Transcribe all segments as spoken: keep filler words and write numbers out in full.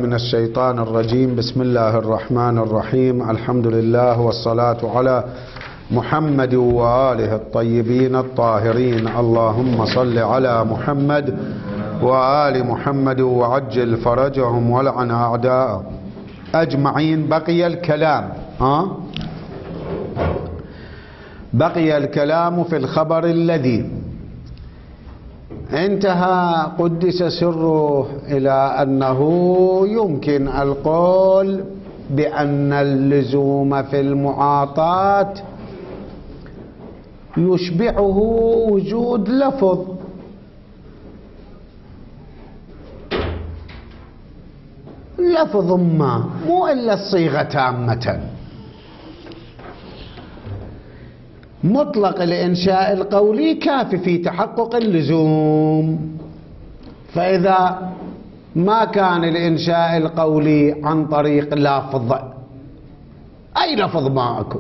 من الشيطان الرجيم. بسم الله الرحمن الرحيم. الحمد لله والصلاة على محمد وآله الطيبين الطاهرين. اللهم صل على محمد وآل محمد وعجل فرجهم ولعن أعداءهم أجمعين. بقي الكلام ها بقي الكلام في الخبر الذي انتهى قدس سره إلى أنه يمكن القول بأن اللزوم في المعاطاة يشبعه وجود لفظ، لفظ ما مو إلا الصيغة تامة. مطلق الإنشاء القولي كافي في تحقق اللزوم، فإذا ما كان الإنشاء القولي عن طريق لفظ، أي لفظ ما أكو،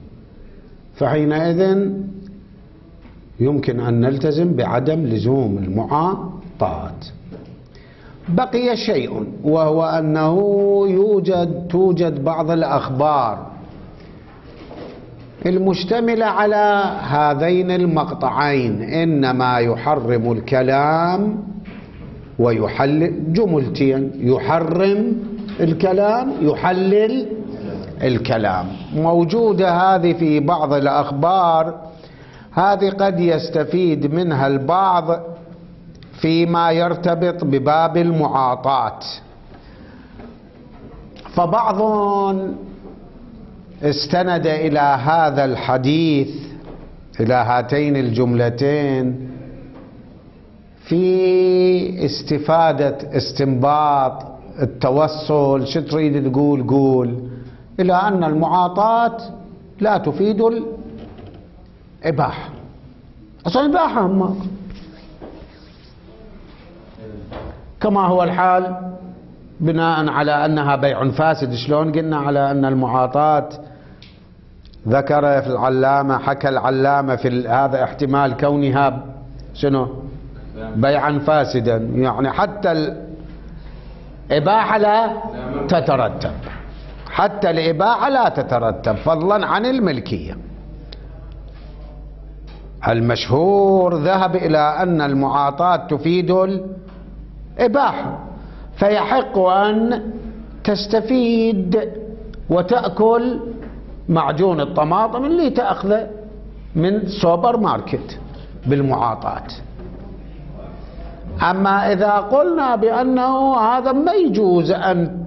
فحينئذ يمكن أن نلتزم بعدم لزوم المعاطات. بقي شيء، وهو أنه يوجد توجد بعض الأخبار المشتملة على هذين المقطعين: إنما يحرم الكلام ويحلل، جملتين، يحرم الكلام يحلل الكلام، موجودة هذه في بعض الأخبار. هذه قد يستفيد منها البعض فيما يرتبط بباب المعاطات، فبعض استند إلى هذا الحديث، إلى هاتين الجملتين، في استفادة استنباط التوصل. شو تريد تقول؟ قول إلى أن المعاطات لا تفيد الإباحة. أصلا الإباحة هم كما هو الحال بناء على أنها بيع فاسد. شلون قلنا على أن المعاطات؟ ذكر في العلامة، حكى العلامة في هذا احتمال كونها شنو؟ بيعا فاسدا، يعني حتى الإباحة لا تترتب، حتى الإباحة لا تترتب فضلا عن الملكية. المشهور ذهب إلى أن المعاطات تفيد الإباحة، فيحق أن تستفيد وتأكل معجون الطماطم اللي تأخذه من سوبر ماركت بالمعاطات. أما إذا قلنا بأنه هذا ما يجوز أن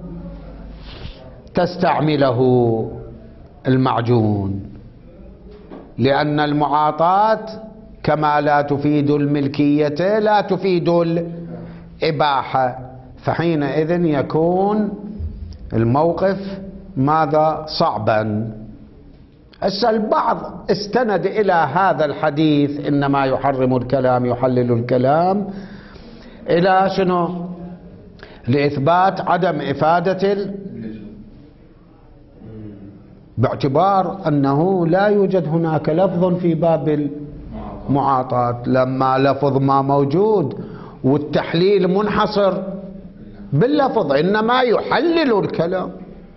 تستعمله المعجون، لأن المعاطات كما لا تفيد الملكية لا تفيد الإباحة، فحينئذ يكون الموقف ماذا؟ صعبا. هسه البعض استند إلى هذا الحديث إنما يحرم الكلام يحلل الكلام إلى شنو؟ لإثبات عدم إفادة ال... باعتبار أنه لا يوجد هناك لفظ في باب المعاطات. لما لفظ ما موجود والتحليل منحصر باللفظ، إنما يحلل الكلام،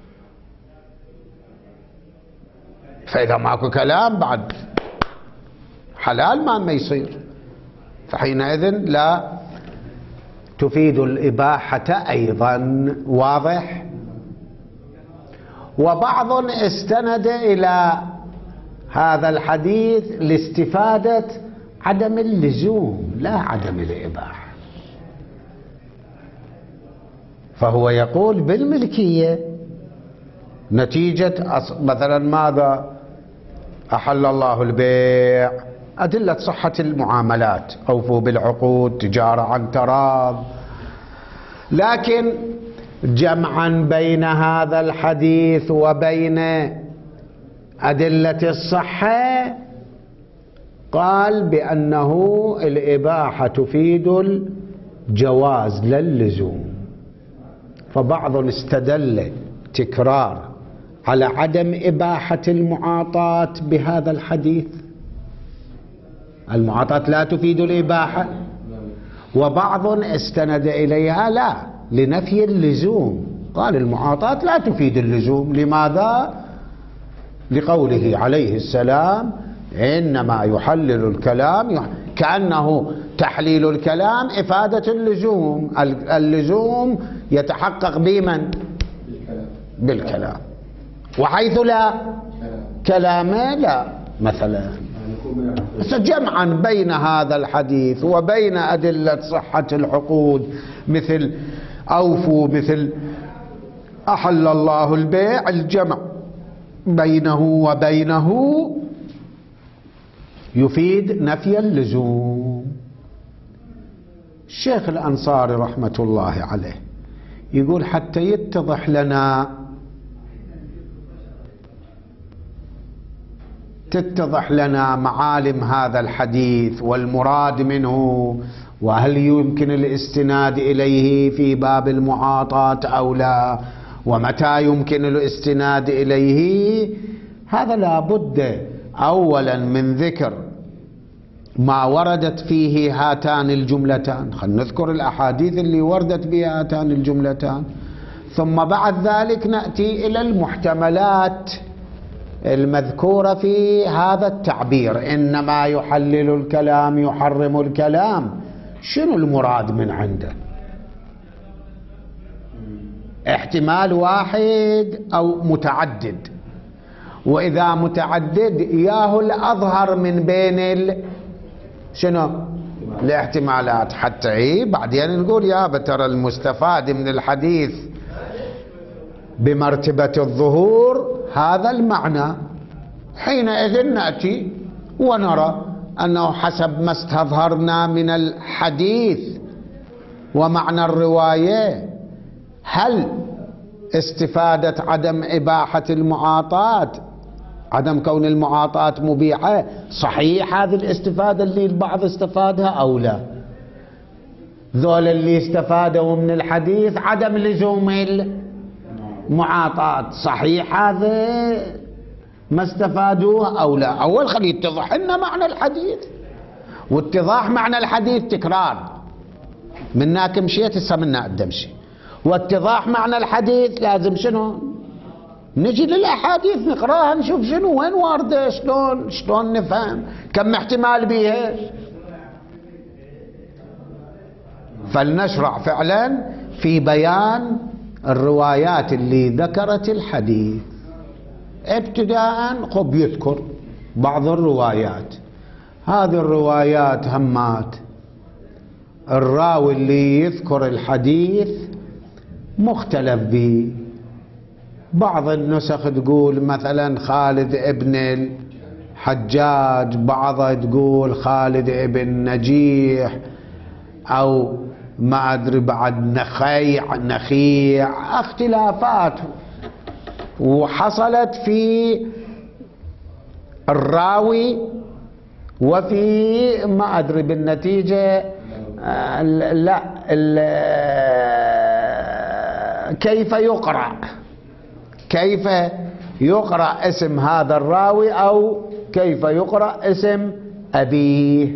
فإذا ماكو كلام بعد حلال ما ما يصير، فحينئذ لا تفيد الإباحة أيضا. واضح؟ وبعض استند إلى هذا الحديث لاستفادة عدم اللزوم لا عدم الإباحة، فهو يقول بالملكية نتيجة مثلا ماذا؟ أحل الله البيع، أدلة صحة المعاملات، أوفوا بالعقود، تجارة عن تراض. لكن جمعا بين هذا الحديث وبين أدلة الصحة قال بأنه الإباحة تفيد الجواز لا اللزوم، فبعض استدل تكرار على عدم إباحة المعاطاة بهذا الحديث، المعاطاة لا تفيد الإباحة، وبعض استند إليها لا لنفي اللزوم، قال المعاطاة لا تفيد اللزوم. لماذا؟ لقوله عليه السلام إنما يحلل الكلام، كأنه تحليل الكلام إفادة اللزوم. اللزوم يتحقق بمن؟ بالكلام. وحيث لا كلام لا مثلا. جمعا بين هذا الحديث وبين أدلة صحة العقود مثل أوفوا، مثل أحل الله البيع، الجمع بينه وبينه يفيد نفي اللزوم. الشيخ الأنصاري رحمة الله عليه يقول حتى يتضح لنا تتضح لنا معالم هذا الحديث والمراد منه، وهل يمكن الاستناد إليه في باب المعاطاة أو لا، ومتى يمكن الاستناد إليه. هذا لا بد أولا من ذكر ما وردت فيه هاتان الجملتان. خلينا نذكر الأحاديث اللي وردت بها هاتان الجملتان، ثم بعد ذلك نأتي إلى المحتملات المذكورة في هذا التعبير إنما يحلل الكلام يحرم الكلام. شنو المراد من عنده؟ احتمال واحد أو متعدد؟ وإذا متعدد ياهو الأظهر من بين ال... شنو الاحتمالات، حتى إيه بعدين نقول يا بترى المستفاد من الحديث بمرتبة الظهور هذا المعنى. حينئذ نأتي ونرى أنه حسب ما استظهرنا من الحديث ومعنى الرواية، هل استفادة عدم إباحة المعاطاة، عدم كون المعاطاة مبيحة، صحيح هذه الاستفادة اللي البعض استفادها أو لا؟ ذول اللي استفادوا من الحديث عدم لزوم المعاطاة، صحيح هذا ما استفادوه أو لا؟ أول خلي يتضح لنا معنى الحديث، واتضاح معنى الحديث تكرار منك مشيت هسه منا قدمشي، واتضاح معنى الحديث لازم شنو؟ نجي للأحاديث نقراها نشوف شنو وين واردة، شلون شلون نفهم، كم احتمال بيها. فلنشرع فعلا في بيان الروايات اللي ذكرت الحديث. ابتداء خب يذكر بعض الروايات. هذه الروايات همات الراوي اللي يذكر الحديث مختلف به. بعض النسخ تقول مثلا خالد ابن الحجاج، بعضها تقول خالد ابن نجيح، أو ما أدري بعد نخيع نخيع، اختلافات وحصلت في الراوي وفي ما أدري بالنتيجة لا كيف يقرأ، كيف يقرأ اسم هذا الراوي أو كيف يقرأ اسم أبيه.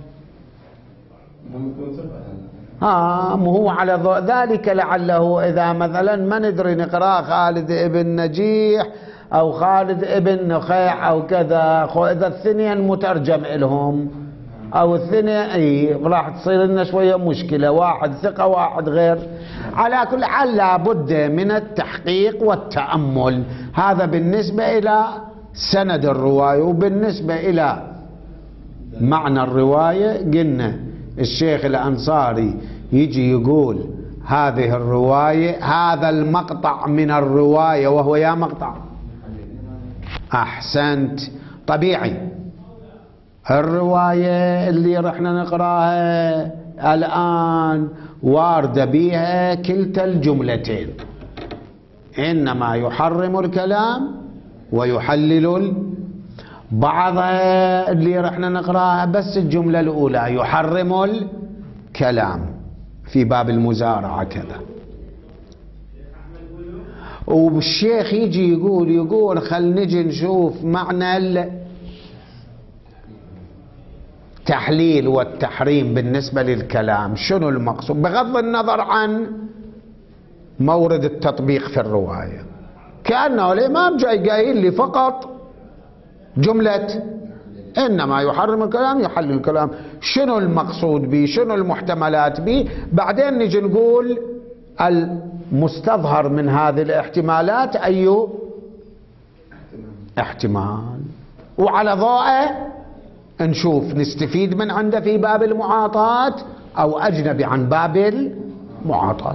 ها مو هو على ذلك لعله إذا مثلا ما ندري نقرأ خالد ابن نجيح أو خالد ابن نخيع أو كذا، إذا الثنين مترجم لهم أو الثنين اي راح تصير لنا شوية مشكلة، واحد ثقة واحد غير. على كل حال لابد من التحقيق والتأمل، هذا بالنسبة إلى سند الرواية. وبالنسبة إلى معنى الرواية قلنا الشيخ الأنصاري يجي يقول هذه الرواية، هذا المقطع من الرواية، وهو يا مقطع أحسنت طبيعي. الرواية اللي رحنا نقراها الآن واردة بها كلتا الجملتين، إنما يحرم الكلام ويحلل. بعض اللي رحنا نقراها بس الجملة الأولى يحرم الكلام في باب المزارعة كذا. والشيخ يجي يقول يقول خل نجي نشوف معنى التحليل والتحريم بالنسبة للكلام، شنو المقصود بغض النظر عن مورد التطبيق في الرواية، كأنه الإمام جاي قايل لي فقط جملة إنما يحرم الكلام يحلل الكلام، شنو المقصود به، شنو المحتملات به، بعدين نجي نقول المستظهر من هذه الاحتمالات أي احتمال، وعلى ضوءه نشوف نستفيد من عنده في باب المعاطاة أو أجنبي عن باب المعاطاة.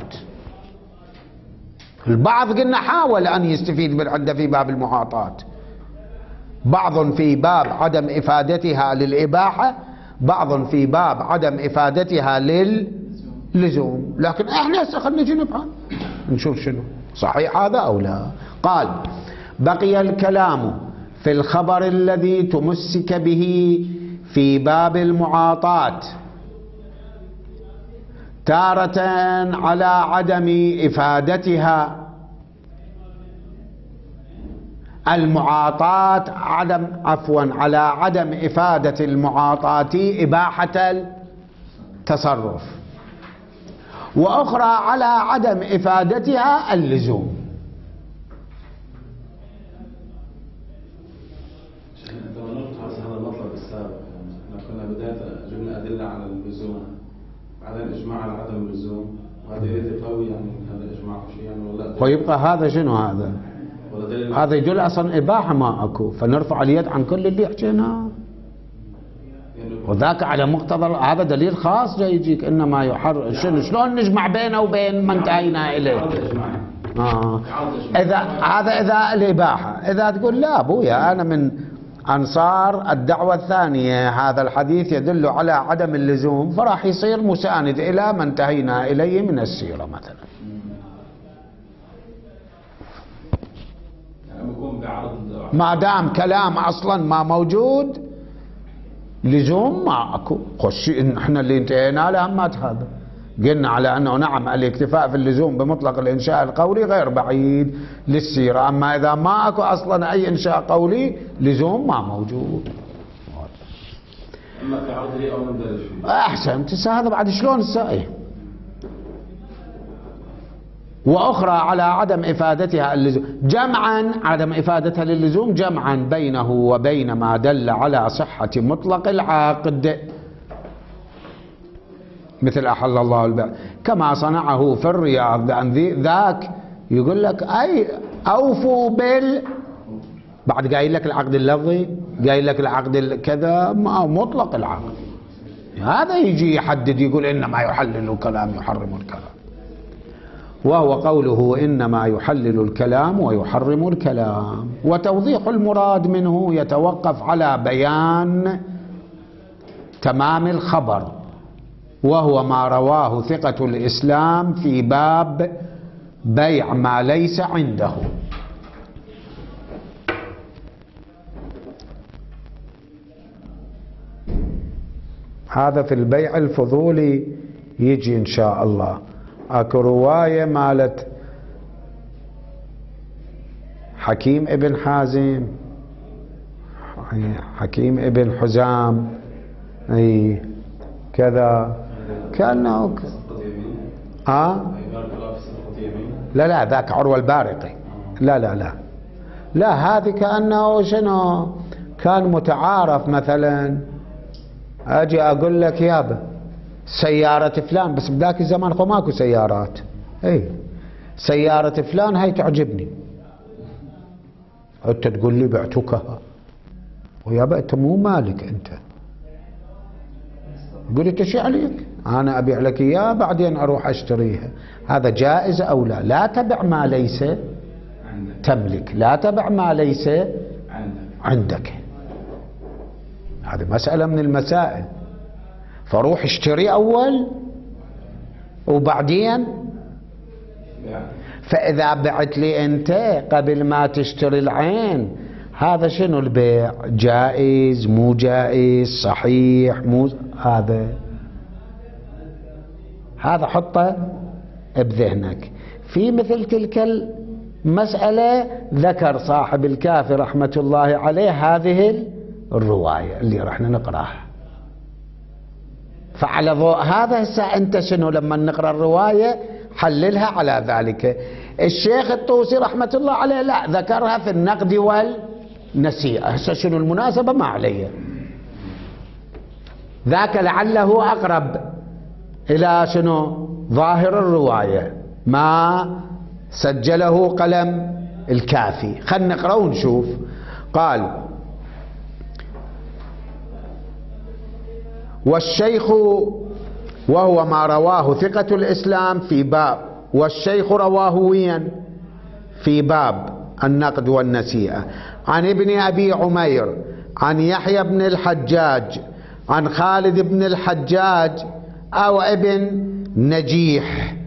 البعض قلنا حاول أن يستفيد من عنده في باب المعاطاة، بعض في باب عدم إفادتها للإباحة، بعض في باب عدم إفادتها للزوم، لكن احنا هسه خلينا نجي نبحث نشوف شنو صحيح هذا أو لا. قال: بقي الكلام في الخبر الذي تمسك به في باب المعاطاة تارة على عدم إفادتها المعاطاة عدم عفوا على عدم إفادة المعاطاة إباحة التصرف، وأخرى على عدم إفادتها اللزوم. هذا المطلب السابق، احنا كنا بداية جبنا أدلة على اللزوم، بعدين إجماع على عدم اللزوم، وهذا يريد يقوي يعني هذا الإجماع شيء يعني ولا؟ ويبقى هذا شنو هذا؟ هذا يدل اصلا اباحه ما اكو، فنرفع اليد عن كل اللي حكيناه، وذاك على مقتضى هذا دليل خاص جاي يجيك انما يحر شنو شلون نجمع بينه وبين ما انتهينا اليه؟ اه اذا هذا اذا الاباحه، اذا تقول لا ابويا انا من انصار الدعوه الثانيه، هذا الحديث يدل على عدم اللزوم، فراح يصير مساند الى ما انتهينا اليه من السيره مثلا. ما دام كلام اصلا ما موجود لزوم ما اكو، خش احنا اللي انتهينا له همات هذا، قلنا على انه نعم الاكتفاء في اللزوم بمطلق الانشاء القولي غير بعيد للسيره، اما اذا ما اكو اصلا اي انشاء قولي لزوم ما موجود. اما في عرضه او مندرج فيه احسنت. هذا بعد شلون السائل؟ وأخرى على عدم إفادتها اللزوم، جمعا عدم إفادتها للزوم جمعا بينه وبين ما دل على صحة مطلق العقد، مثل أحل الله البيع كما صنعه في الرياض، لأن ذاك يقول لك أي أوفوا بال، بعد قايل لك العقد اللفظي، قايل لك العقد كذا، مطلق العقد، هذا يجي يحدد يقول إنما يحلل الكلام يحرم الكلام، وهو قوله إنما يحلل الكلام ويحرم الكلام. وتوضيح المراد منه يتوقف على بيان تمام الخبر، وهو ما رواه ثقة الإسلام في باب بيع ما ليس عنده. هذا في البيع الفضولي يجي إن شاء الله. اكو رواية مالت حكيم ابن حازم، حكيم ابن حزام، اي كذا كأنه اه لا لا ذاك عروة البارقي، لا لا لا لا هذه كأنه شنو كان متعارف، مثلا اجي اقول لك يابا سيارة فلان، بس بذاك الزمان خو ماكو سيارات، اي سيارة فلان هاي تعجبني، انت تقول لي بعتكها، ويابا انت مو مالك، انت يقول انت شو عليك، انا ابيع لك اياه بعدين اروح اشتريها. هذا جائز او لا؟ لا تبع ما ليس تملك، لا تبع ما ليس عندك، هذه مسألة من المسائل. فروح اشتري اول وبعدين، فاذا بعت لي انت قبل ما تشتري العين، هذا شنو البيع؟ جائز مو جائز؟ صحيح مو؟ هذا هذا حطه بذهنك. في مثل تلك المسألة ذكر صاحب الكافي رحمة الله عليه هذه الرواية اللي رحنا نقراها. فعلى ضوء هذا هسه انت شنو لما نقرا الروايه حللها على ذلك. الشيخ الطوسي رحمة الله عليه لا، ذكرها في النقد والنسيئة. هسه شنو المناسبة ما علي، ذاك لعله أقرب إلى شنو ظاهر الرواية ما سجله قلم الكافي. خلنا نقرأ ونشوف. قال: والشيخ، وهو ما رواه ثقة الإسلام في باب، والشيخ رواه وين؟ في باب النقد والنسيئة، عن ابن أبي عمير عن يحيى بن الحجاج عن خالد بن الحجاج أو ابن نجيح،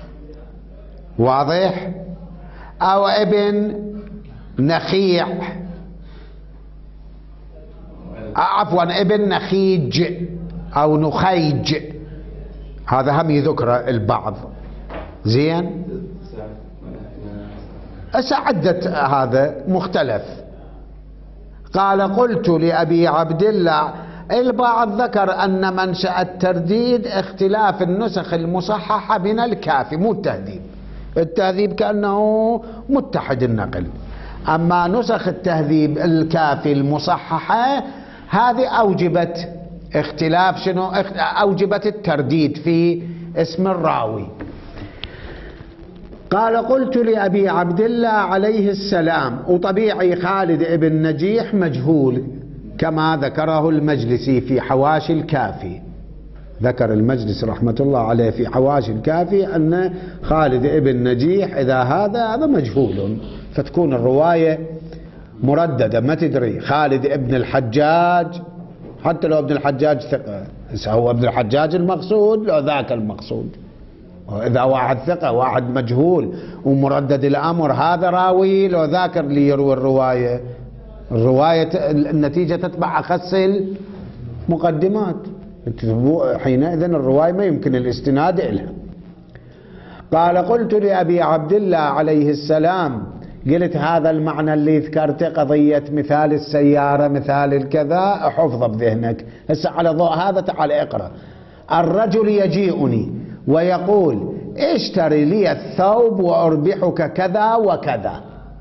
واضح؟ أو ابن نخيع، عفوا ابن نخيج أو نخيج، هذا هم يذكر البعض. زين، أسعدت هذا مختلف. قال: قلت لأبي عبد الله، البعض ذكر أن منشأ الترديد اختلاف النسخ المصححة من الكافي، مو التهذيب. التهذيب كأنه متحد النقل، أما نسخ التهذيب الكافي المصححة هذه أوجبت اختلاف شنو؟ أوجبت الترديد في اسم الراوي. قال: قلت لأبي عبد الله عليه السلام، وطبيعي خالد ابن نجيح مجهول كما ذكره المجلسي في حواشي الكافي. ذكر المجلس رحمة الله عليه في حواشي الكافي أن خالد ابن نجيح إذا هذا هذا مجهول، فتكون الرواية مرددة، ما تدري. خالد ابن الحجاج، حتى لو ابن الحجاج ثقة، هو ابن الحجاج المقصود لو ذاك المقصود. إذا واحد ثقة واحد مجهول ومردد الأمر، هذا راوي لو ذاك اللي يروي الرواية. الرواية النتيجة تتبع أخص المقدمات، حينئذ الرواية ما يمكن الاستناد إلها. قال: قلت لأبي عبد الله عليه السلام، قلت هذا المعنى اللي ذكرته، قضية مثال السيارة مثال الكذا، حفظه بذهنك. هسه على ضوء هذا تعال اقرأ: الرجل يجيئني ويقول: اشتري لي الثوب وأربحك كذا وكذا.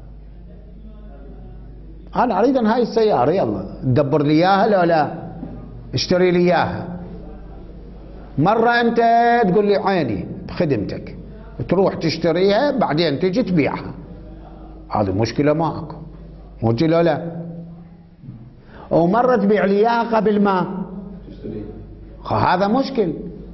أنا أريد أن هاي السيارة، يلا دبر لي إياها لو لا اشتري لي إياها. مرة أنت تقول لي عيني بخدمتك، تروح تشتريها بعدين تجي تبيعها، هذه مشكلة معك، مشكلة لا. ومرة تبيع لي إياها قبل ما تشتريها، هذا مشكل.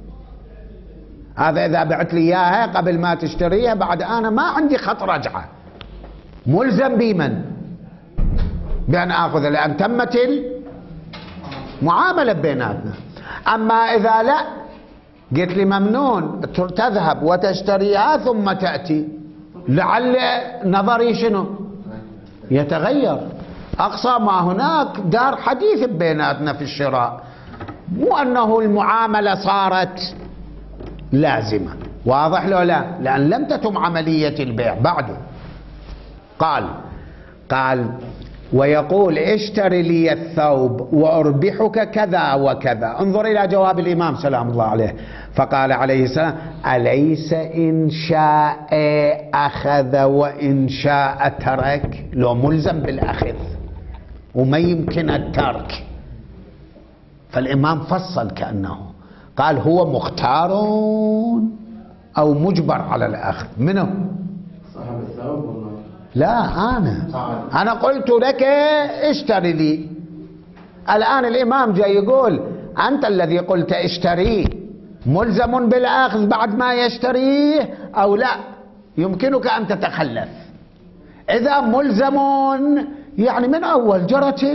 هذا إذا بعت لي إياها قبل ما تشتريها، بعد أنا ما عندي خط رجعة، ملزم بمن؟ بأن آخذ، لأن تمت المعاملة بيناتنا. أما إذا لا، قلت لي ممنون تذهب وتشتريها ثم تأتي، لعل نظري شنو يتغير. أقصى ما هناك دار حديث بيناتنا في الشراء، مو أنه المعاملة صارت لازمة. واضح لو لا؟ لأن لم تتم عملية البيع بعده. قال قال ويقول: اشتري لي الثوب وأربحك كذا وكذا. انظر إلى جواب الإمام سلام الله عليه، فقال عليه السلام: أليس إن شاء أخذ وإن شاء ترك؟ لو ملزم بالأخذ وما يمكن الترك. فالإمام فصل كأنه قال: هو مختار أو مجبر على الأخذ. منه صاحب الثوب والله؟ لا، أنا أنا قلت لك اشتري لي. الآن الإمام جاي يقول: أنت الذي قلت اشتريه ملزم بالأخذ بعد ما يشتريه أو لا؟ يمكنك أن تتخلف. إذا ملزم يعني من أول جرت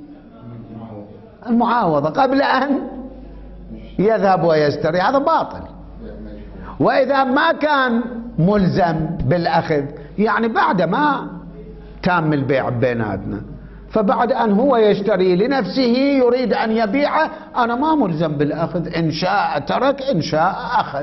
المعاوضة قبل أن يذهب ويشتري، هذا باطل. وإذا ما كان ملزم بالأخذ يعني بعد ما تام البيع بيناتنا، فبعد أن هو يشتري لنفسه يريد أن يبيعه، أنا ما ملزم بالأخذ، إن شاء ترك إن شاء أخذ.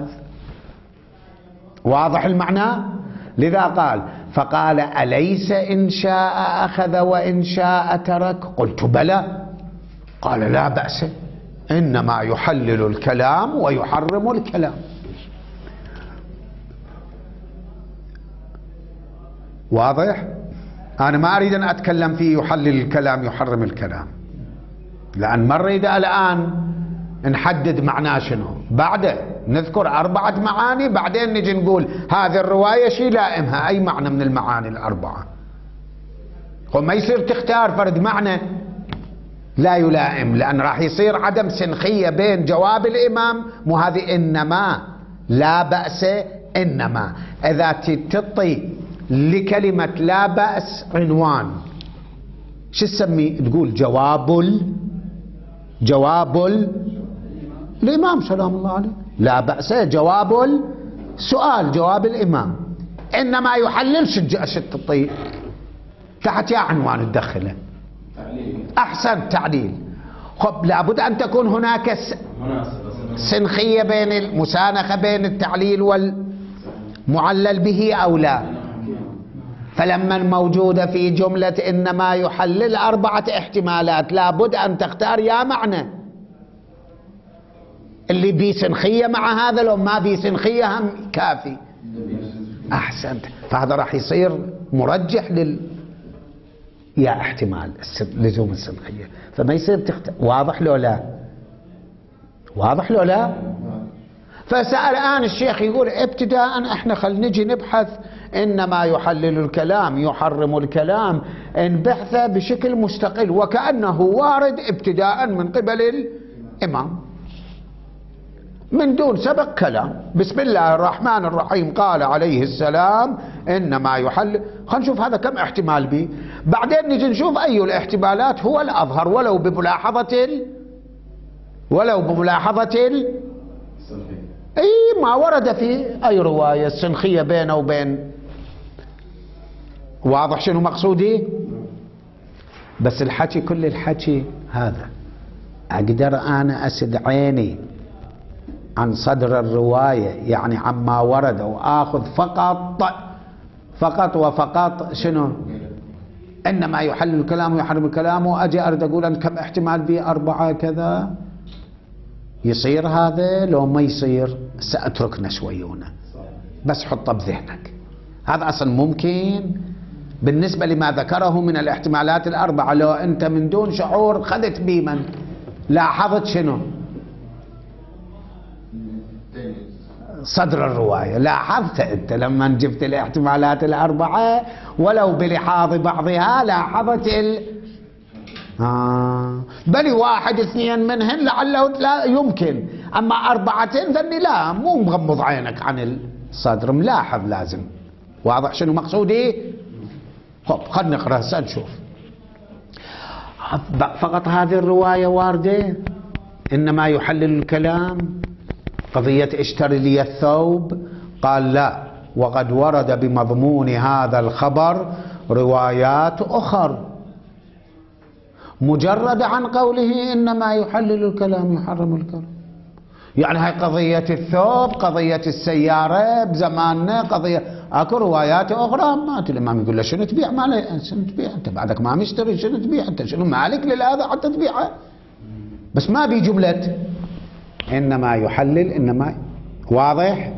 واضح المعنى؟ لذا قال: فقال: أليس إن شاء أخذ وإن شاء ترك؟ قلت: بلى. قال: لا بأس، إنما يحلل الكلام ويحرم الكلام. واضح؟ أنا ما أريد أن أتكلم فيه يحلل الكلام يحرم الكلام، لأن ما نريد الآن نحدد معناه شنو. بعده نذكر أربعة معاني، بعدين نجي نقول هذه الرواية شي لائمها أي معنى من المعاني الأربعة. وما يصير تختار فرد معنى لا يلائم، لأن راح يصير عدم سنخية بين جواب الإمام. مو هذه إنما لا بأس، إنما إذا تعطي لكلمة لا بأس عنوان شو تسميه؟ تقول جواب ال جواب ال الإمام سلام الله عليه. لا بأس جواب السؤال، جواب الإمام. إنما يحللش التطيب تحت يا عنوان تدخله. أحسن تعليل. خب لابد أن تكون هناك سنخية بين المسانخة بين التعليل والمعلل به أو لا. فلما موجودة في جملة إنما يحلل أربعة احتمالات، لابد أن تختار يا معنى اللي بي سنخية مع هذا، لو ما بي سنخية هم كافي. أحسنت. فهذا راح يصير مرجح لل يا احتمال لزوم السنخية، فما يصير تخت... واضح لو لا؟ واضح لو لا؟ فسأل الآن الشيخ يقول ابتداء احنا خل نجي نبحث إنما يحلل الكلام يحرم الكلام، نبحثه بشكل مستقل وكأنه وارد ابتداء من قبل الإمام من دون سبق كلام. بسم الله الرحمن الرحيم قال عليه السلام إنما يحلل. خلينا نشوف هذا كم احتمال به، بعدين نجي نشوف أي الاحتمالات هو الأظهر، ولو بملاحظة ال... ولو بملاحظة ال... اي ما ورد في اي رواية السنخية بينه وبين. واضح شنو مقصودي؟ بس الحكي كل الحكي هذا اقدر انا اسد عيني عن صدر الرواية، يعني عما ورد، واخذ فقط فقط وفقط شنو؟ انما يحلل الكلام ويحرم الكلام، واجي اريد اقول ان كم احتمال به اربعة كذا. يصير هذا لو ما يصير سأتركنا شويونه، بس حطه بذهنك. هذا أصلا ممكن بالنسبة لما ذكره من الاحتمالات الأربعة، لو أنت من دون شعور خذت بمن لاحظت شنو؟ صدر الرواية. لاحظت أنت لما جبت الاحتمالات الأربعة ولو بلحاظ بعضها لاحظت ال آه. بل واحد اثنين منهن لعله لا يمكن، أما أربعتين ذني لا، مو مغمض عينك عن الصدر، ملاحظ لازم. واضح شنو مقصودي؟ خب خلنا نقرأ هسه نشوف. فقط هذه الرواية واردة إنما يحلل الكلام. قضية اشتري لي الثوب قال لا، وقد ورد بمضمون هذا الخبر روايات أخر مجرد عن قوله إنما يحلل الكلام يحرم الكلام. يعني هاي قضية الثوب، قضية السيارة بزماننا، قضية اكو روايات اخرى. ما الامام يقول له شنو تبيع؟ ما له شنو تبيع انت بعدك ما مشتري، شنو تبيع انت؟ شنو مالك لهذا حتى تبيعه؟ بس ما بي جملة انما يحلل انما. واضح؟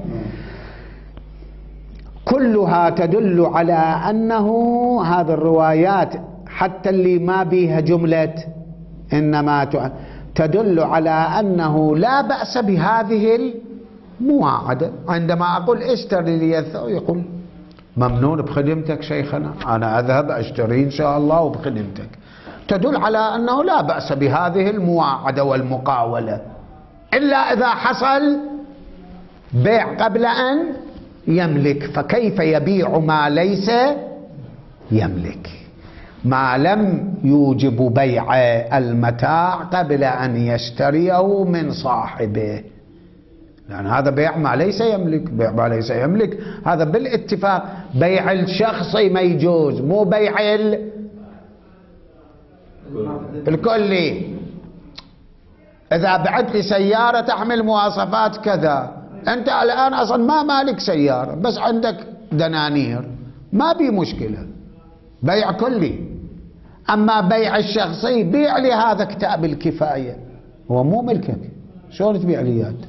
كلها تدل على انه هذه الروايات حتى اللي ما بيها جملة إنما تدل على أنه لا بأس بهذه المواعدة. عندما أقول اشتري لي الثوب يقول ممنون بخدمتك شيخنا، أنا أذهب أشتري إن شاء الله وبخدمتك. تدل على أنه لا بأس بهذه المواعدة والمقاولة، إلا إذا حصل بيع قبل أن يملك. فكيف يبيع ما ليس يملك؟ ما لم يوجب بيع المتاع قبل أن يشتريه من صاحبه، لأن هذا بيع ما ليس يملك. بيع ما ليس يملك هذا بالاتفاق. بيع الشخصي ما يجوز، مو بيع ال... الكلي. إذا بعت لي سيارة تحمل مواصفات كذا، أنت الآن أصلا ما مالك سيارة بس عندك دنانير، ما بي مشكلة، بيع كلي. أما بيع الشخصي بيع لي هذا كتاب الكفاية، هو مو ملكك، شلون تبيع لي يد؟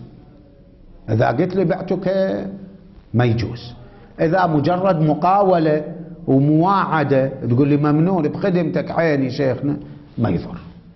إذا قلت لي بعتك ما يجوز. إذا مجرد مقاولة ومواعدة تقول لي ممنون بخدمتك عيني شيخنا، ما يضر.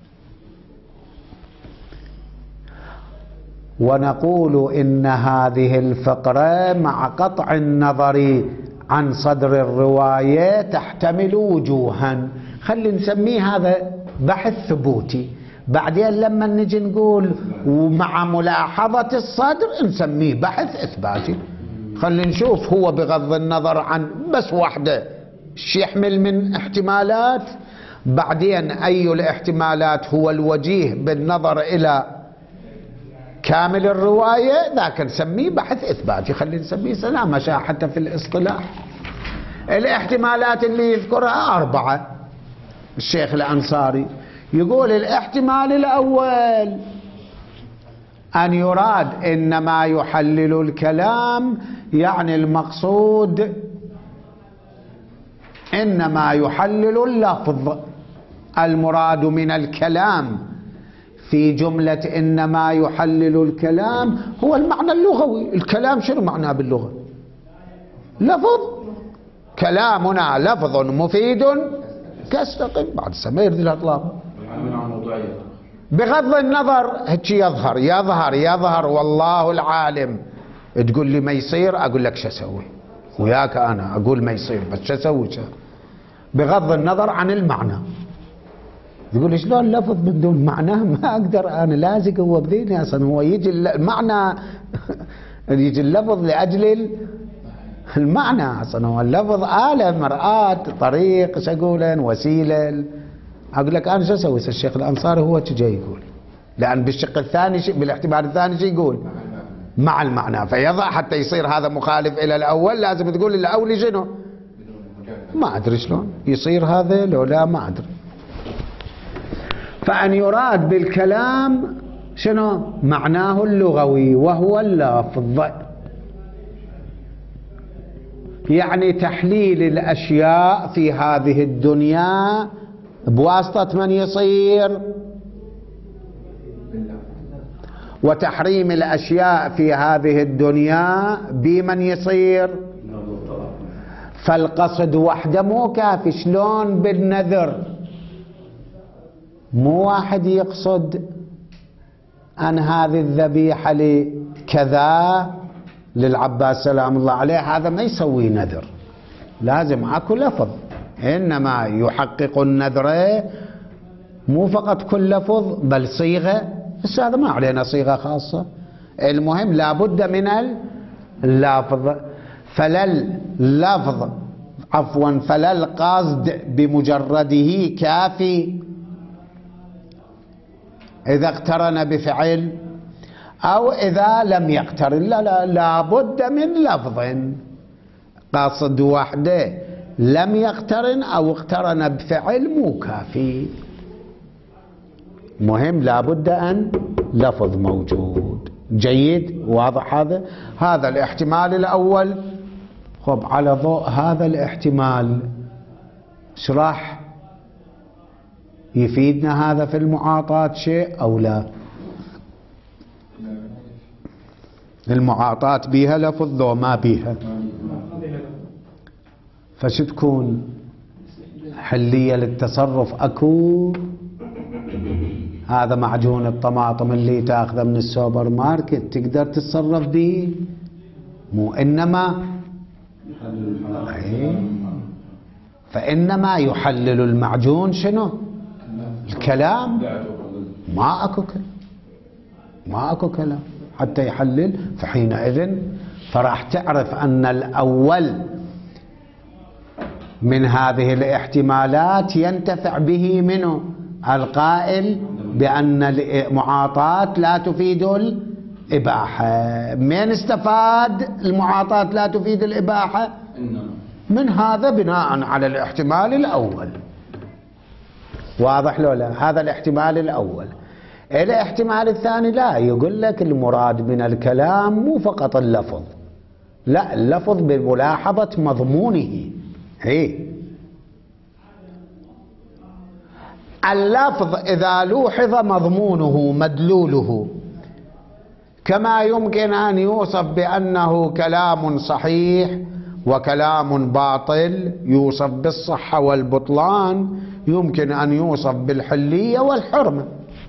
ونقول إن هذه الفقرة مع قطع النظر عن صدر الرواية تحتمل وجوها، خلي نسميه هذا بحث ثبوتي. بعدين لما نجي نقول ومع ملاحظة الصدر نسميه بحث إثباتي. خلي نشوف هو بغض النظر عن بس واحدة شو يحمل من احتمالات، بعدين أي الاحتمالات هو الوجيه بالنظر إلى كامل الرواية، ذاك نسميه بحث إثباتي. خلي نسميه سلامة شاء حتى في الاصطلاح. الاحتمالات اللي يذكرها أربعة. الشيخ الأنصاري يقول الاحتمال الأول أن يراد إنما يحلل الكلام، يعني المقصود إنما يحلل اللفظ. المراد من الكلام في جملة إنما يحلل الكلام هو المعنى اللغوي. الكلام شنو معناه باللغة؟ لفظ. كلامنا لفظ مفيد كاستقم بعد سمير ذي الأطلاق. بغض النظر هيك يظهر يظهر يظهر والله العالم. تقول لي ما يصير، أقول لك شو أسوي وياك، أنا أقول ما يصير بس شو أسوي؟ بغض النظر عن المعنى. يقول لي شلون لفظ من دون معنى؟ ما أقدر أنا، لازق هو بذهني أصلا. هو يجي المعنى يجي اللفظ لأجل المعنى أصلا. هو اللفظ آلة، مرآة، طريق، شو أقول وسيلة. أقول لك أنا شو أسوي؟ الشيخ الأنصاري هو جاي يقول، لأن بالشق الثاني شيء، بالاحتمال الثاني شيء يقول مع المعنى، فيضع حتى يصير هذا مخالف إلى الأول. لازم تقول الأول شنو؟ ما أدري شلون يصير هذا لو لا، ما أدري. فأن يراد بالكلام شنو؟ معناه اللغوي وهو اللفظ، يعني تحليل الأشياء في هذه الدنيا بواسطة من يصير؟ وتحريم الأشياء في هذه الدنيا بمن يصير؟ فالقصد وحده مو كافي. شلون بالنذر؟ مو واحد يقصد أن هذه الذبيحة لكذا للعباس سلام الله عليه، هذا ما يسوي نذر، لازم اكو لفظ. إنما يحقق النذر مو فقط كل لفظ بل صيغة، بس هذا ما علينا صيغة خاصة. المهم لابد من اللفظ. فلا اللفظ عفوا فلا القصد بمجرده كافي إذا اقترن بفعل أو إذا لم يقترن. لا لا لابد من لفظ. قصد وحده لم يقترن أو اقترن بفعل مو كافي. مهم لابد أن لفظ موجود. جيد، واضح هذا؟ هذا الاحتمال الأول. خب على ضوء هذا الاحتمال شرح يفيدنا هذا في المعاطاة شيء أو لا؟ المعاطاة بيها لفظ لو ما بيها، فش تكون حلية للتصرف؟ أكو هذا معجون الطماطم اللي تاخذه من السوبر ماركت تقدر تتصرف به، مو إنما فإنما يحلل المعجون شنو؟ الكلام. ما أكو كلام، ما أكو كلام حتى يحلل. فحينئذ فراح تعرف أن الأول من هذه الاحتمالات ينتفع به منه القائل بأن المعاطاة لا تفيد الإباحة. من استفاد المعاطاة لا تفيد الإباحة؟ من هذا بناء على الاحتمال الأول. واضح لو لا؟ هذا الاحتمال الأول. الاحتمال الثاني لا، يقول لك المراد من الكلام مو فقط اللفظ، لا، اللفظ بملاحظة مضمونه. هي اللفظ إذا لوحظ مضمونه مدلوله، كما يمكن أن يوصف بأنه كلام صحيح وكلام باطل يوصف بالصحة والبطلان يمكن أن يوصف بالحلية والحرمة.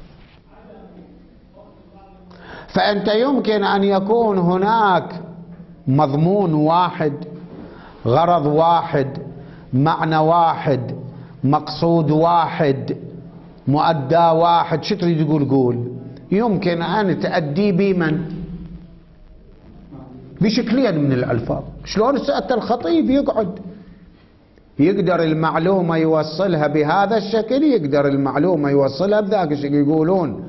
فأنت يمكن أن يكون هناك مضمون واحد، غرض واحد، معنى واحد، مقصود واحد، مؤدى واحد. شو تريد تقول؟ قول. يمكن أن تأدي بمن بشكلين من الألفاظ. شلون سألت الخطيب يقعد يقدر المعلومة يوصلها بهذا الشكل، يقدر المعلومة يوصلها بذاك الشكل. يقولون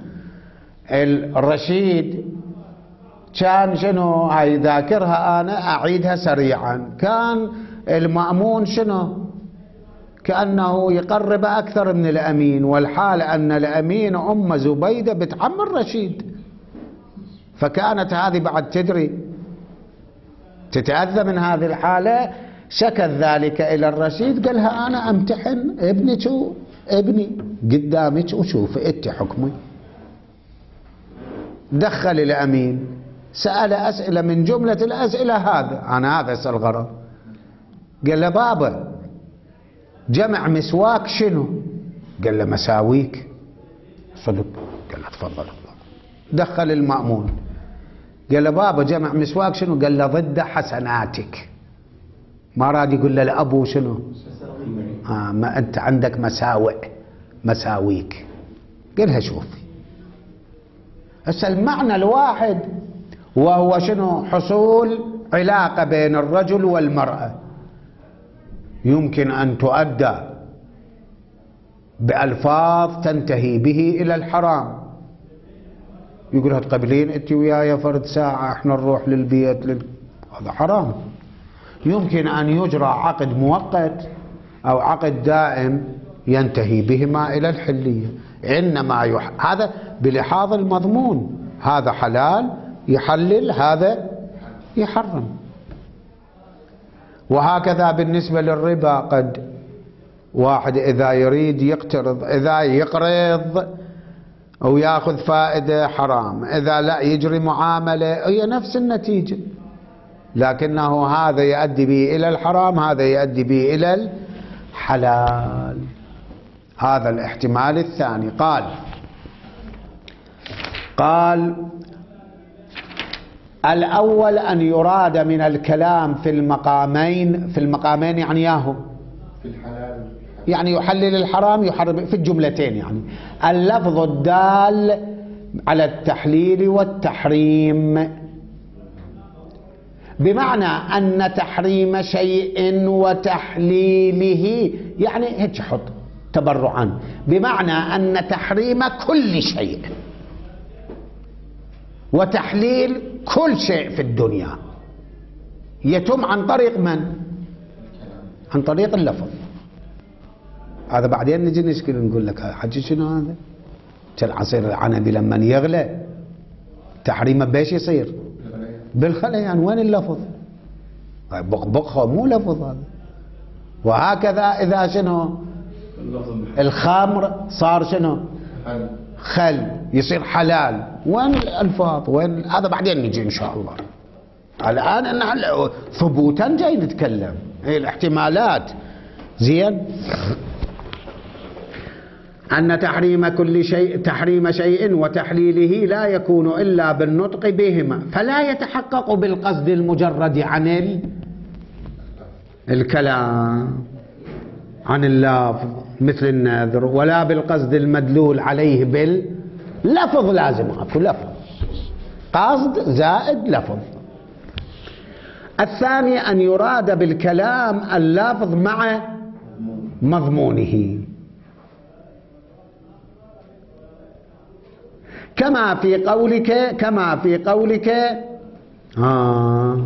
الرشيد كان شنو هاي ذاكرها أنا أعيدها سريعا. كان المأمون شنو كأنه يقرب أكثر من الأمين، والحال أن الأمين أم زبيدة بنت عم الرشيد. فكانت هذه بعد تدري تتأذى من هذه الحالة. شكت ذلك إلى الرشيد، قالها أنا أمتحن ابنك ابني قدامك وشوف إنت حكمي. دخل الأمين سأل أسئلة، من جملة الأسئلة هذا أنا هذا أسأل غرض. قال له بابا جمع مسواك شنو؟ قال له مساويك. صدق؟ قال له تفضل. دخل المأمون قال له بابا جمع مسواك شنو؟ قال له ضد حسناتك. ما راد يقول له الأبو شنو؟ آه ما أنت عندك مساوئ مساويك. قالها شوفي هسه المعنى الواحد وهو شنو؟ حصول علاقة بين الرجل والمرأة يمكن أن تؤدى بألفاظ تنتهي به إلى الحرام. يقولها تقبلين أنت وياي فرد ساعة احنا نروح للبيت لل... هذا حرام. يمكن أن يجرى عقد مؤقت أو عقد دائم ينتهي بهما إلى الحلية. إنما يح... هذا بلحاظ المضمون، هذا حلال يحلل، هذا يحرم. وهكذا بالنسبة للربا، قد واحد إذا يريد يقترض، إذا يقرض أو يأخذ فائدة حرام، إذا لا يجري معاملة هي نفس النتيجة، لكنه هذا يؤدي به إلى الحرام، هذا يؤدي به إلى الحلال. هذا الاحتمال الثاني. قال قال الأول أن يراد من الكلام في المقامين، في المقامين يعني ياهو في الحلال يعني يحلل الحرام يحرم في الجملتين، يعني اللفظ الدال على التحليل والتحريم، بمعنى أن تحريم شيء وتحليله، يعني هيك حط تبرعا، بمعنى أن تحريم كل شيء وتحليل كل شيء في الدنيا يتم عن طريق من؟ عن طريق اللفظ. هذا بعدين نجي نشكل نقول لك حجي شنو هذا؟ العصير العنبي لما يغلى تحريمه بيش يصير؟ بالخليان. وين اللفظ؟ بقبقه مو لفظ هذا. وهكذا إذا شنو الخمر صار شنو خل يصير حلال، وين الألفاظ؟ وين هذا؟ بعدين نجي إن شاء الله. الآن أنا ثبوتا جاي نتكلم هي الاحتمالات. زين. أن تحريم كل شيء تحريم شيء وتحليله لا يكون إلا بالنطق بهما، فلا يتحقق بالقصد المجرد عن الكلام عن اللفظ مثل النذر، ولا بالقصد المدلول عليه باللفظ. لازم اكو لفظ، قصد زائد لفظ. الثاني أن يراد بالكلام اللفظ مع مضمونه، كما في قولك كما في قولك آه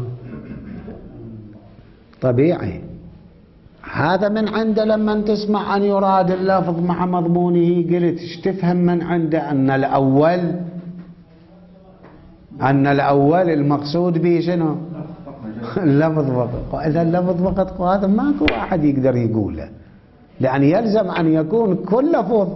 طبيعي. هذا من عنده لما تسمع أن يراد اللفظ مع مضمونه قلت ايش تفهم من عنده؟ أن الأول أن الأول المقصود به شنو؟ اللفظ فقط. إذا اللفظ فقط هذا ماكو واحد يقدر يقوله، لأن يلزم أن يكون كل لفظ.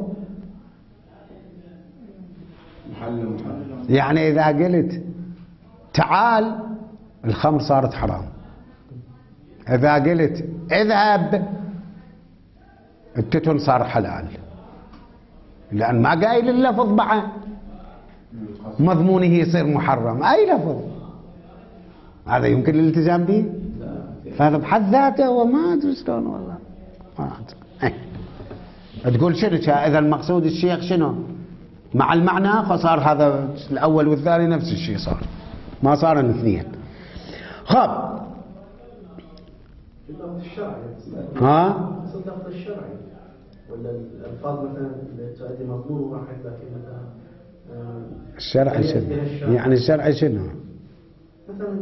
يعني إذا قلت تعال الخمر صارت حرام، إذا قلت اذهب التتن صار حلال، لأن ما قايل اللفظ بعد مضمونه يصير محرم. أي لفظ هذا يمكن الالتزام به؟ فهذا بحد ذاته وما أدري شلون والله ما أدري. تقول شنو إذا المقصود الشيخ شنو مع المعنى، فصار هذا الأول والثاني نفس الشيء، صار ما صار الاثنين. خب اللفظ الشرعي ها اللفظ الشرعي ولا الألفاظ مثلا تؤدي مضمون واحد لكن مثلا الشرعي شنو يعني؟ الشرعي شنو مثلا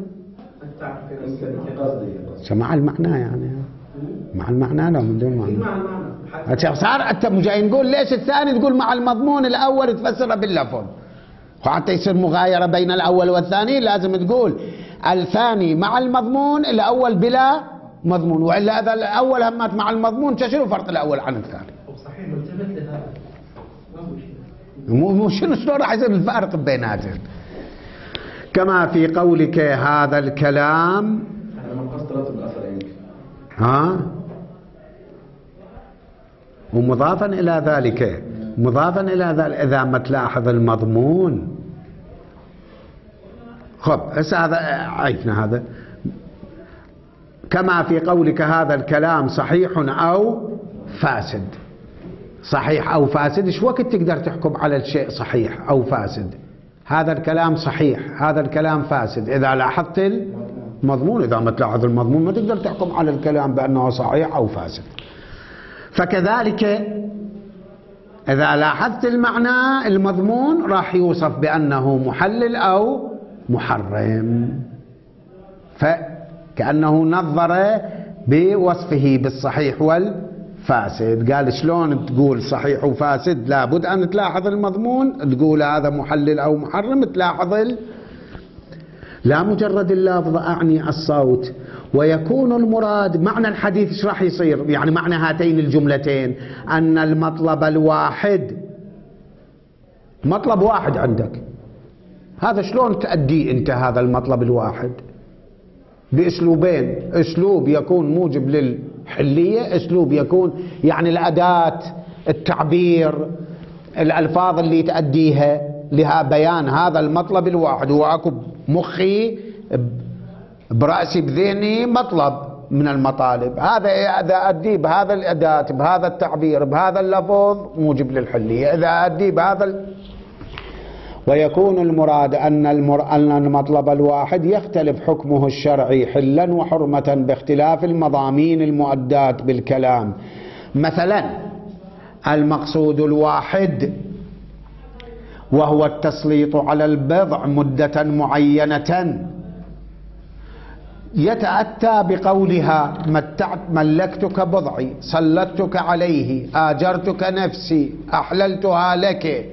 مع المعنى يعني مع المعنى لا من دون معنى. مع المعنى صار انت جاي نقول ليش الثاني تقول مع المضمون الاول تفسره باللفظ، وحتى يصير مغايره بين الاول والثاني لازم تقول الثاني مع المضمون الاول بلا مضمون، والا اذا الاول همت مع المضمون شنو فرق الاول عن الثاني؟ صحيح ملتفت لهذا ما هو شيء مو شنو شلون راح يصير الفارق بيناتهم؟ كما في قولك هذا الكلام أنا ما قصدت رتب الأثر يمكن ها ومضافا إلى ذلك مضافا إلى ذلك إذا ما تلاحظ المضمون. خب هسه هذا عرفنا هذا. كما في قولك هذا الكلام صحيح أو فاسد. صحيح أو فاسد، إيش وقت تقدر تحكم على الشيء صحيح أو فاسد؟ هذا الكلام صحيح، هذا الكلام فاسد إذا لاحظت المضمون. إذا ما تلاحظ المضمون ما تقدر تحكم على الكلام بأنه صحيح أو فاسد. فكذلك إذا لاحظت المعنى المضمون راح يوصف بأنه محلل أو محرم، فكأنه نظر بوصفه بالصحيح والفاسد. قال شلون تقول صحيح وفاسد؟ لابد أن تلاحظ المضمون تقول هذا محلل أو محرم، تلاحظ لا مجرد اللفظ أعني الصوت. ويكون المراد معنى الحديث ايش راح يصير؟ يعني معنى هاتين الجملتين أن المطلب الواحد مطلب واحد عندك، هذا شلون تأدي أنت هذا المطلب الواحد؟ بأسلوبين، أسلوب يكون موجب للحلية، أسلوب يكون يعني الأداة التعبير الألفاظ اللي تأديها لها بيان هذا المطلب الواحد. وأكو مخي برأسي بذهني مطلب من المطالب، هذا إذا أدي بهذا الأداة بهذا التعبير بهذا اللفظ موجب للحلية، إذا أدي بهذا ال... ويكون المراد أن, المر... أن المطلب الواحد يختلف حكمه الشرعي حلا وحرمة باختلاف المضامين المؤداة بالكلام. مثلا المقصود الواحد وهو التسليط على البضع مدة معينة يتأتى بقولها متعت ملكتك بضعي، سلطتك عليه، آجرتك نفسي، أحللتها لك.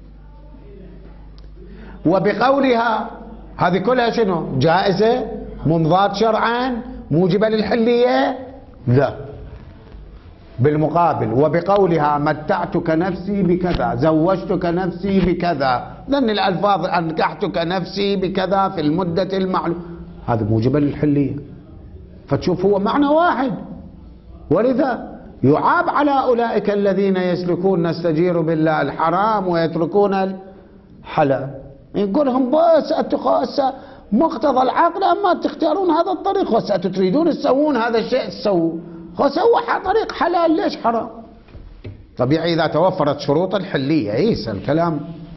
وبقولها هذه كلها شنو؟ جائزة ممضاة شرعا موجبة للحلية؟ لا. بالمقابل وبقولها متعتك نفسي بكذا، زوجتك نفسي بكذا، لأن الألفاظ أنكحتك نفسي بكذا في المدة المعلومة هذا موجبة للحلية. فتشوف هو معنى واحد، ولذا يعاب على أولئك الذين يسلكون نستجير بالله الحرام ويتركون الحلال. يقولهم بس أتخاصة مقتضى العقل أما تختارون هذا الطريق وستريدون تسوون هذا الشيء تسووا، فسووا طريق حلال ليش حرام؟ طبيعي إذا توفرت شروط الحلية عيسى الكلام.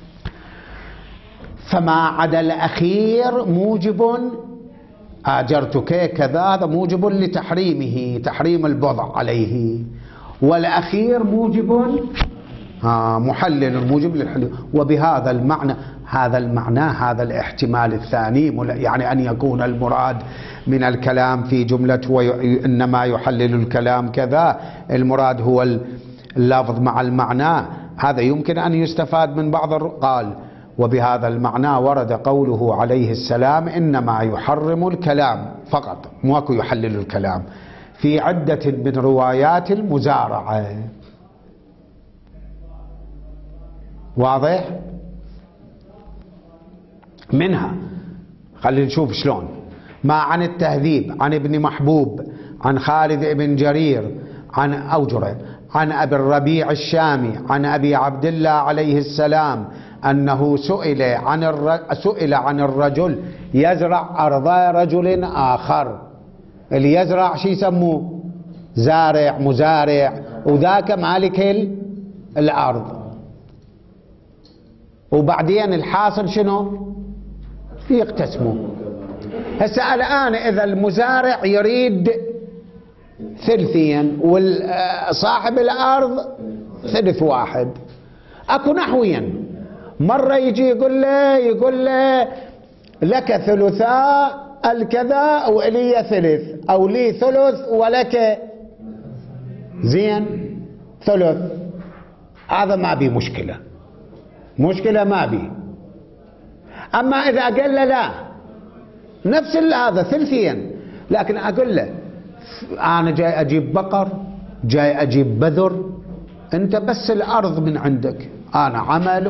فما عدا الأخير موجب، آجرتك كذا هذا موجب لتحريمه، تحريم البضع عليه، والأخير موجب آه محلل موجب للحلية. وبهذا المعنى هذا المعنى هذا الاحتمال الثاني يعني أن يكون المراد من الكلام في جملة وإنما يحلل الكلام كذا، المراد هو اللفظ مع المعنى، هذا يمكن أن يستفاد من بعض. قال وبهذا المعنى ورد قوله عليه السلام إنما يحرم الكلام فقط ماكو يحلل الكلام في عدة من روايات المزارعة. واضح؟ منها خلينا نشوف شلون. ما عن التهذيب عن ابن محبوب عن خالد بن جرير عن أوجره عن أبي الربيع الشامي عن أبي عبد الله عليه السلام أنه سئل عن الر... سئل عن الرجل يزرع أرض رجل آخر. اللي يزرع شي يسموه؟ زارع، مزارع، وذاك مالك الأرض. وبعدين الحاصل شنو؟ يقتسموا. هسه الآن إذا المزارع يريد ثلثين وصاحب الأرض ثلث واحد، أكو نحوين. مرة يجي يقول له يقول له لك ثلثا الكذا ولي ثلث، أو لي ثلث ولك زين ثلث، هذا ما بي مشكلة، مشكلة ما بي. أما إذا قال له لا نفس هذا ثلثين، لكن أقول له أنا جاي أجيب بقر، جاي أجيب بذر، أنت بس الأرض من عندك، أنا عمل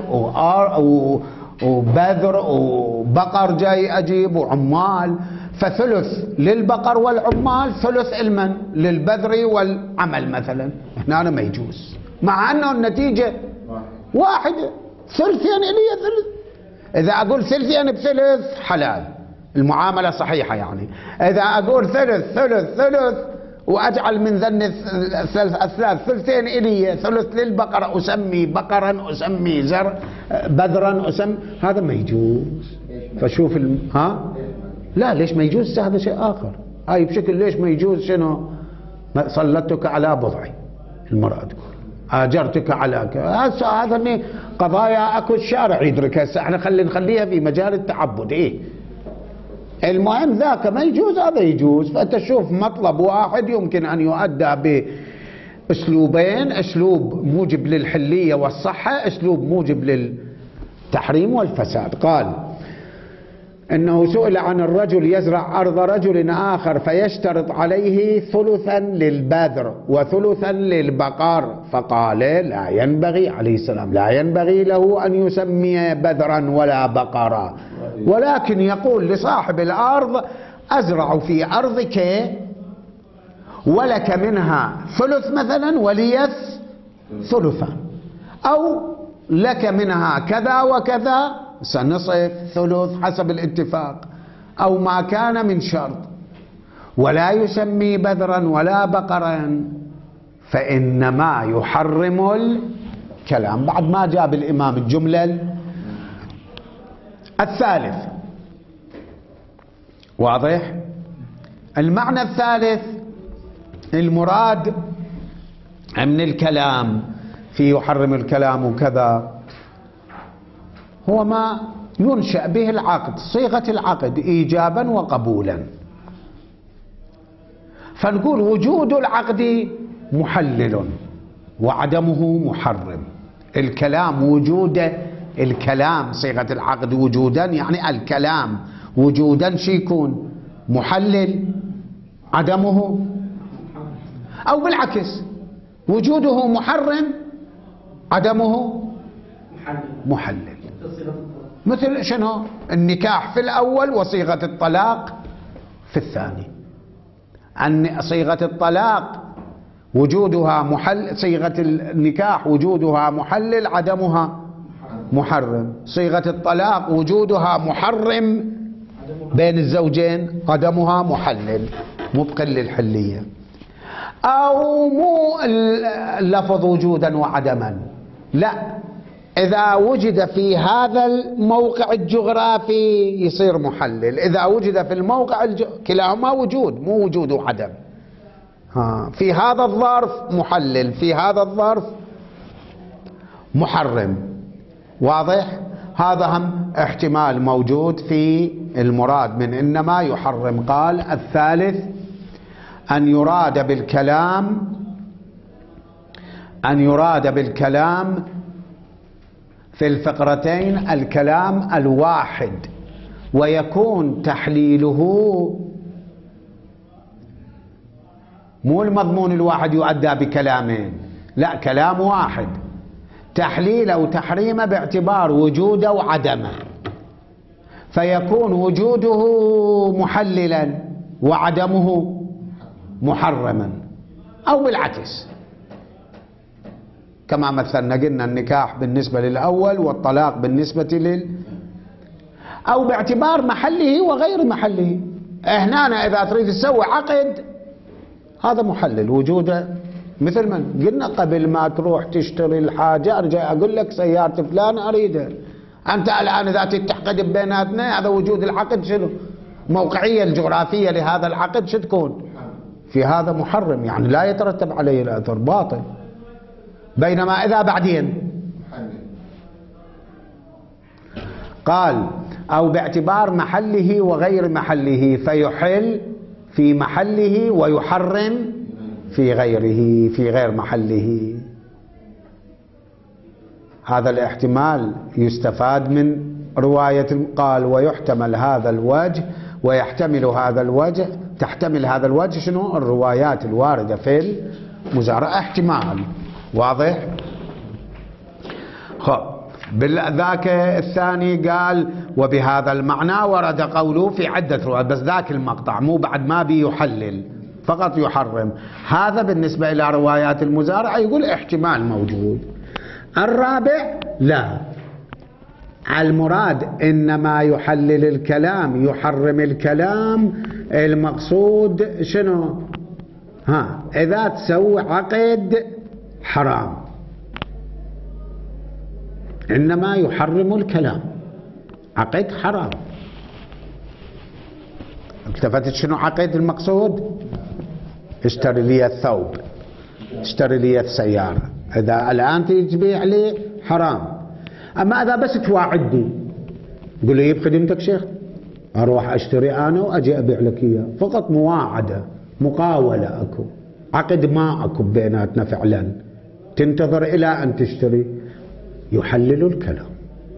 وبذر وبقر جاي أجيب وعمال، فثلث للبقر والعمال، ثلث المن للبذر والعمل مثلا. هنا أنا ما يجوز، مع أنه النتيجة واحدة، ثلثين إلي ثلث. إذا أقول ثلثين بثلث حلال، المعاملة صحيحة يعني. إذا أقول ثلث ثلث ثلث وأجعل من ذن الثلاث ثلثين إلي، ثلث للبقرة أسمي بقرا، أسمي زر بذرا، أسمي، هذا ما يجوز. فشوف الم... ها لا ليش ما يجوز؟ هذا شيء آخر. هاي بشكل ليش ما يجوز؟ شنو؟ سلطتك على بضعي، المرأة تقول آجرتك على هذا قضايا أكو الشارع يدركها. هسه احنا خلي نخليها في مجال التعبد. إيه المهم ذاك ما يجوز، هذا يجوز. فأنت تشوف مطلب واحد يمكن أن يؤدى بأسلوبين، أسلوب موجب للحلية والصحة، أسلوب موجب للتحريم والفساد. قال إنه سئل عن الرجل يزرع أرض رجل آخر فيشترط عليه ثلثا للبذر وثلثا للبقر، فقال لا ينبغي عليه السلام لا ينبغي له أن يسمي بذرا ولا بقرا، ولكن يقول لصاحب الأرض أزرع في أرضك ولك منها ثلث مثلا ولي ثلثا، أو لك منها كذا وكذا سنصف ثلث حسب الاتفاق، أو ما كان من شرط، ولا يسمي بذرا ولا بقرا، فإنما يحرم الكلام. بعد ما جاب الإمام الجملة الثالث، واضح؟ المعنى الثالث المراد من الكلام في يحرم الكلام وكذا هو ما ينشأ به العقد، صيغة العقد إيجابا وقبولا. فنقول وجود العقد محلل وعدمه محرم. الكلام وجوده، الكلام صيغة العقد وجودا، يعني الكلام وجودا شي يكون محلل، عدمه أو بالعكس وجوده محرم عدمه محلل. مثل شنو؟ النكاح في الأول وصيغة الطلاق في الثاني. أن صيغة الطلاق وجودها محل، صيغة النكاح وجودها محلل عدمها محرم، صيغة الطلاق وجودها محرم بين الزوجين عدمها محلل مبقٍ للحلية. أو مو اللفظ وجودا وعدما، لا، إذا وجد في هذا الموقع الجغرافي يصير محلل، إذا وجد في الموقع الج... كلاهما وجود، مو وجود وعدم. ها. في هذا الظرف محلل، في هذا الظرف محرم. واضح؟ هذا هم احتمال موجود في المراد من إنما يحرم. قال الثالث أن يراد بالكلام أن يراد بالكلام في الفقرتين الكلام الواحد، ويكون تحليله مو المضمون الواحد يؤدى بكلامين، لا، كلام واحد تحليله وتحريمه باعتبار وجوده وعدمه، فيكون وجوده محللا وعدمه محرما، أو بالعكس كما مثلنا قلنا النكاح بالنسبة للأول والطلاق بالنسبة لل أو باعتبار محله وغير محله. هنا إذا تريد تسوي عقد هذا محلل وجوده، مثل ما قلنا قبل ما تروح تشتري الحاجة أرجع أقول لك سيارة فلان أريدها، أنت الآن إذا تحقد بيناتنا هذا وجود العقد شنو؟ موقعية الجغرافية لهذا العقد شو تكون؟ في هذا محرم، يعني لا يترتب عليه الأثر، باطل. بينما إذا بعدين قال أو باعتبار محله وغير محله فيحل في محله ويحرم في غيره في غير محله. هذا الاحتمال يستفاد من رواية، قال ويحتمل هذا الوجه ويحتمل هذا الوجه، تحتمل هذا الوجه شنو؟ الروايات الواردة في المزارعة احتمال. واضح؟ خب بالذاك الثاني قال وبهذا المعنى ورد قوله في عدة روايات، بس ذاك المقطع مو بعد ما بيحلل فقط يحرم. هذا بالنسبة إلى روايات المزارعة يقول احتمال موجود. الرابع لا، المراد إنما يحلل الكلام يحرم الكلام، المقصود شنو؟ ها إذا تسوي عقد حرام إنما يحرم الكلام، عقد حرام. التفتت شنو عقد المقصود؟ اشتري لي الثوب، اشتري لي السيارة، إذا الآن تيجي تبيع لي حرام. أما إذا بس تواعدني قل لي بخدمتك شيخ أروح أشتري أنا وأجي أبيع لك إياه، فقط مواعدة مقاولة أكو، عقد ما أكو بيناتنا فعلا، تنتظر إلى أن تشتري، يحلل الكلام.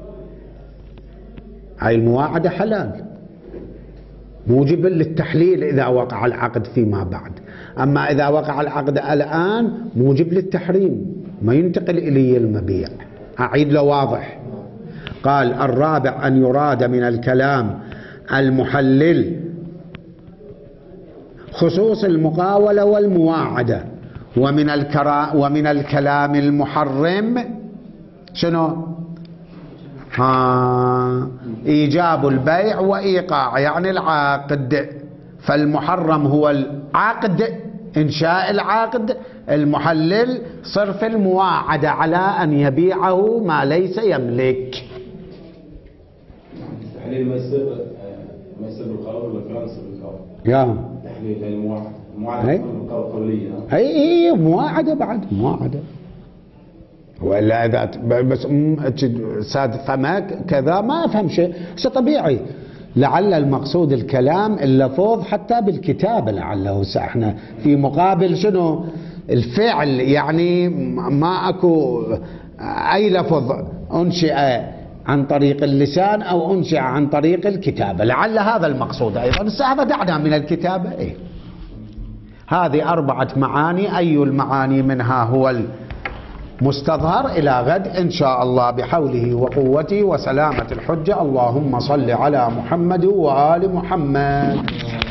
هاي المواعدة حلال موجب للتحليل إذا وقع العقد فيما بعد، أما إذا وقع العقد الآن موجب للتحريم، ما ينتقل إلي المبيع. أعيد له واضح. قال الرابع أن يراد من الكلام المحلل خصوص المقاولة والمواعدة، ومن الكرا ومن الكلام المحرم شنو؟ ها إيجاب البيع وإيقاع، يعني العقد. فالمحرم هو العقد، إنشاء العقد، المحلل صرف المواعدة على أن يبيعه ما ليس يملك. التحليل ما يصير ما يصير بالقول ولا كلام يصير بالقول. يا تحليل هي المواعدة، المواعدة بالقول قولية. أي أي مواعدة بعد مواعدة، ولا إذا بس ساد فمك كذا ما أفهم شيء، شيء طبيعي. لعل المقصود الكلام اللفظ حتى بالكتابة، لعله احنا في مقابل شنو الفعل، يعني ما أكو أي لفظ أنشئ عن طريق اللسان أو أنشئ عن طريق الكتابة، لعل هذا المقصود أيضا. بس هذا دعنا من الكتابة. إيه؟ هذه أربعة معاني، أي المعاني منها هو مستظهر إلى غد إن شاء الله بحوله وقوته وسلامة الحجة. اللهم صل على محمد وآل محمد.